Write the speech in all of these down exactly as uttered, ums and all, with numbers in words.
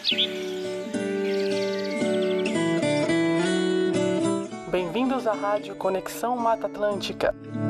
Bem-vindos à Rádio Conexão Mata Atlântica.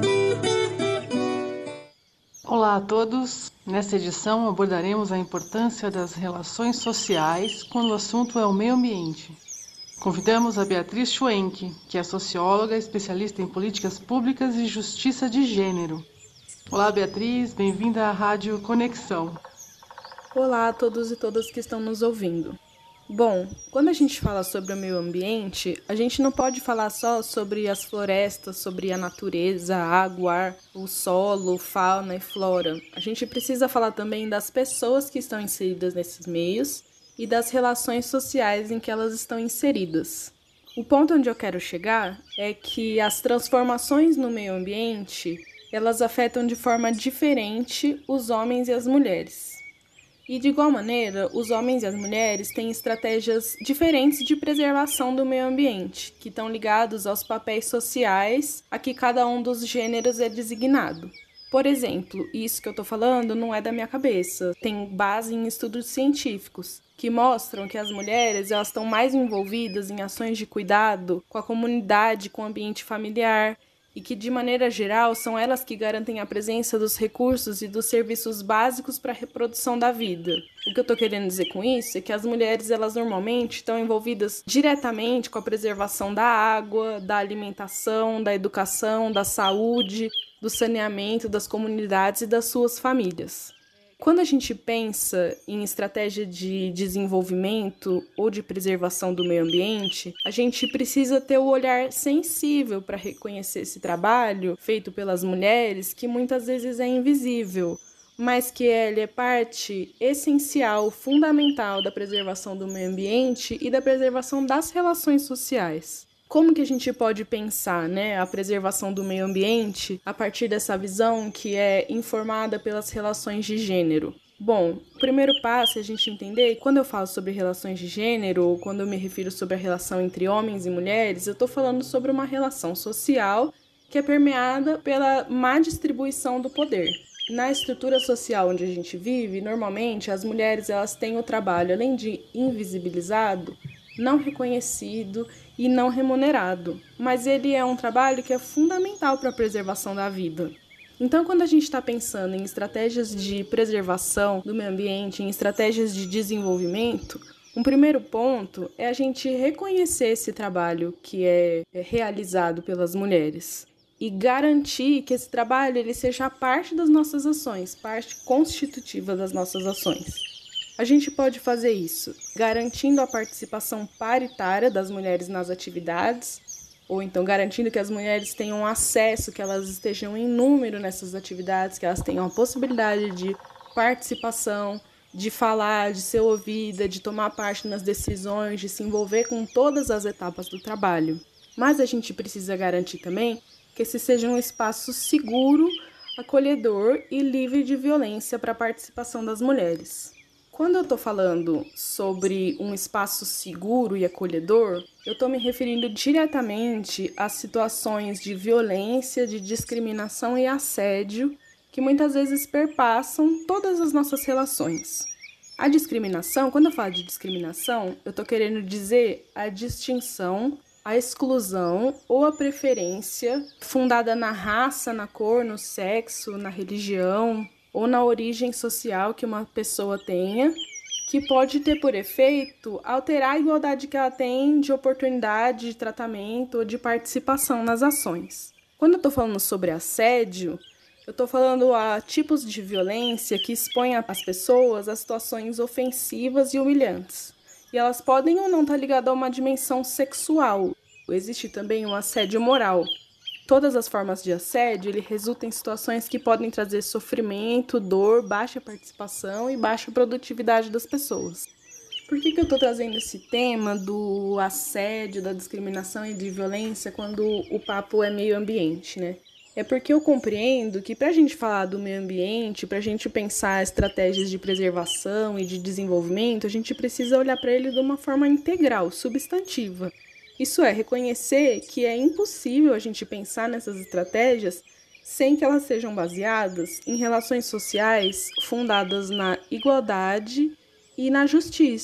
Olá a todos. Nesta edição abordaremos a importância das relações sociais quando o assunto é o meio ambiente. Convidamos a Beatriz Schwenk, que é socióloga, especialista em políticas públicas e justiça de gênero. Olá, Beatriz, bem-vinda à Rádio Conexão. Olá a todos e todas que estão nos ouvindo. Bom, quando a gente fala sobre o meio ambiente, a gente não pode falar só sobre as florestas, sobre a natureza, a água, ar, o solo, fauna e flora. A gente precisa falar também das pessoas que estão inseridas nesses meios e das relações sociais em que elas estão inseridas. O ponto onde eu quero chegar é que as transformações no meio ambiente, elas afetam de forma diferente os homens e as mulheres. E, de igual maneira, os homens e as mulheres têm estratégias diferentes de preservação do meio ambiente, que estão ligados aos papéis sociais a que cada um dos gêneros é designado. Por exemplo, isso que eu estou falando não é da minha cabeça, tem base em estudos científicos, que mostram que as mulheres elas estão mais envolvidas em ações de cuidado com a comunidade, com o ambiente familiar, e que, de maneira geral, são elas que garantem a presença dos recursos e dos serviços básicos para a reprodução da vida. O que eu estou querendo dizer com isso é que as mulheres, elas normalmente estão envolvidas diretamente com a preservação da água, da alimentação, da educação, da saúde, do saneamento das comunidades e das suas famílias. Quando a gente pensa em estratégia de desenvolvimento ou de preservação do meio ambiente, a gente precisa ter o olhar sensível para reconhecer esse trabalho feito pelas mulheres, que muitas vezes é invisível, mas que ele é parte essencial, fundamental da preservação do meio ambiente e da preservação das relações sociais. Como que a gente pode pensar, né, a preservação do meio ambiente a partir dessa visão que é informada pelas relações de gênero? Bom, o primeiro passo é a gente entender que quando eu falo sobre relações de gênero, ou quando eu me refiro sobre a relação entre homens e mulheres, eu estou falando sobre uma relação social que é permeada pela má distribuição do poder. Na estrutura social onde a gente vive, normalmente as mulheres elas têm o trabalho, além de invisibilizado, não reconhecido e não remunerado, mas ele é um trabalho que é fundamental para a preservação da vida. Então, quando a gente está pensando em estratégias de preservação do meio ambiente, em estratégias de desenvolvimento, um primeiro ponto é a gente reconhecer esse trabalho que é realizado pelas mulheres e garantir que esse trabalho ele seja parte das nossas ações, parte constitutiva das nossas ações. A gente pode fazer isso garantindo a participação paritária das mulheres nas atividades, ou então garantindo que as mulheres tenham acesso, que elas estejam em número nessas atividades, que elas tenham a possibilidade de participação, de falar, de ser ouvida, de tomar parte nas decisões, de se envolver com todas as etapas do trabalho. Mas a gente precisa garantir também que esse seja um espaço seguro, acolhedor e livre de violência para a participação das mulheres. Quando eu estou falando sobre um espaço seguro e acolhedor, eu estou me referindo diretamente às situações de violência, de discriminação e assédio que muitas vezes perpassam todas as nossas relações. A discriminação, quando eu falo de discriminação, eu estou querendo dizer a distinção, a exclusão ou a preferência fundada na raça, na cor, no sexo, na religião ou na origem social que uma pessoa tenha, que pode ter por efeito alterar a igualdade que ela tem de oportunidade, de tratamento ou de participação nas ações. Quando eu estou falando sobre assédio, eu estou falando a tipos de violência que expõem as pessoas a situações ofensivas e humilhantes. E elas podem ou não estar ligadas a uma dimensão sexual. Existe também um assédio moral. Todas as formas de assédio, ele resulta em situações que podem trazer sofrimento, dor, baixa participação e baixa produtividade das pessoas. Por que que eu estou trazendo esse tema do assédio, da discriminação e de violência quando o papo é meio ambiente, né? É porque eu compreendo que para a gente falar do meio ambiente, para a gente pensar estratégias de preservação e de desenvolvimento, a gente precisa olhar para ele de uma forma integral, substantiva. Isso é, reconhecer que é impossível a gente pensar nessas estratégias sem que elas sejam baseadas em relações sociais fundadas na igualdade e na justiça.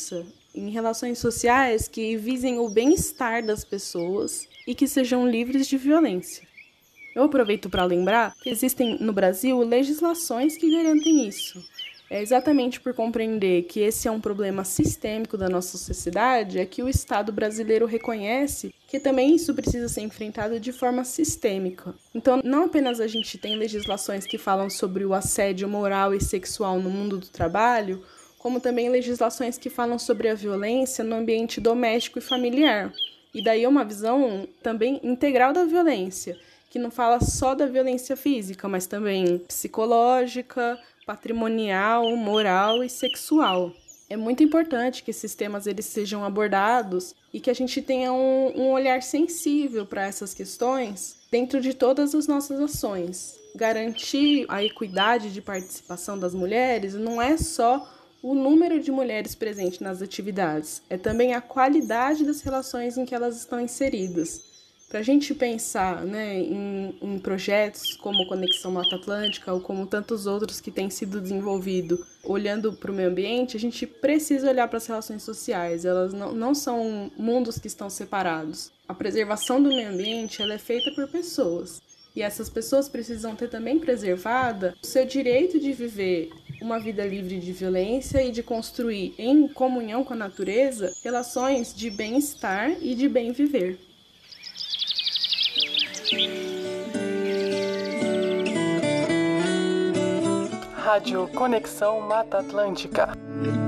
em relações sociais que visem o bem-estar das pessoas e que sejam livres de violência. Eu aproveito para lembrar que existem no Brasil legislações que garantem isso. É exatamente por compreender que esse é um problema sistêmico da nossa sociedade é que o Estado brasileiro reconhece que também isso precisa ser enfrentado de forma sistêmica. Então, não apenas a gente tem legislações que falam sobre o assédio moral e sexual no mundo do trabalho, como também legislações que falam sobre a violência no ambiente doméstico e familiar. E daí é uma visão também integral da violência, que não fala só da violência física, mas também psicológica, patrimonial, moral e sexual. É muito importante que esses temas eles sejam abordados e que a gente tenha um, um olhar sensível para essas questões dentro de todas as nossas ações. Garantir a equidade de participação das mulheres não é só o número de mulheres presentes nas atividades, é também a qualidade das relações em que elas estão inseridas. Para a gente pensar, né, em, em projetos como Conexão Mata Atlântica ou como tantos outros que têm sido desenvolvidos, olhando para o meio ambiente, a gente precisa olhar para as relações sociais. Elas não, não são mundos que estão separados. A preservação do meio ambiente ela é feita por pessoas. E essas pessoas precisam ter também preservada o seu direito de viver uma vida livre de violência e de construir, em comunhão com a natureza, relações de bem-estar e de bem viver. Rádio Conexão Mata Atlântica.